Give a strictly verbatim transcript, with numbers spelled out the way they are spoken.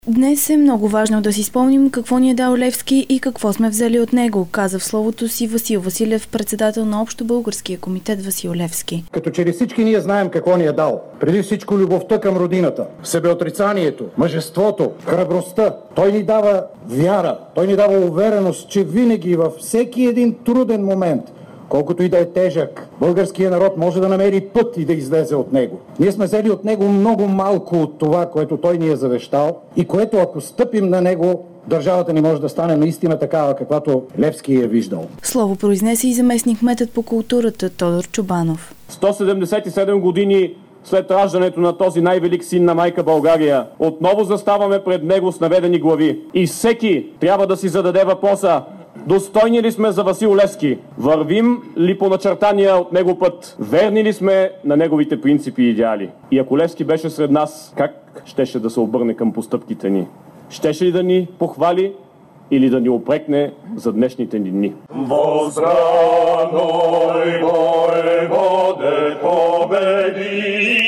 Днес е много важно да си спомним какво ни е дал Левски и какво сме взели от него, каза в словото си Васил Василев, председател на Общо българския комитет Васил Левски. Като че ли всички ние знаем какво ни е дал. Преди всичко любовта към родината, себеотрицанието, мъжеството, храбростта. Той ни дава вяра, той ни дава увереност, че винаги във всеки един труден момент, колкото и да е тежък, българският народ може да намери път и да излезе от него. Ние сме взели от него много малко от това, което той ни е завещал и което, ако стъпим на него, държавата ни може да стане наистина такава, каквато Левски е виждал. Слово произнесе и заместник-кметът по културата Тодор Чобанов. сто седемдесет и седем години след раждането на този най-велик син на майка България, отново заставаме пред него с наведени глави. И всеки трябва да си зададе въпроса: достойни ли сме за Васил Левски? Вървим ли по начертания от него път? Верни ли сме на неговите принципи и идеали? И ако Левски беше сред нас, как щеше да се обърне към постъпките ни? Щеше ли да ни похвали или да ни упрекне за днешните ни дни? Възбраной войводе победи!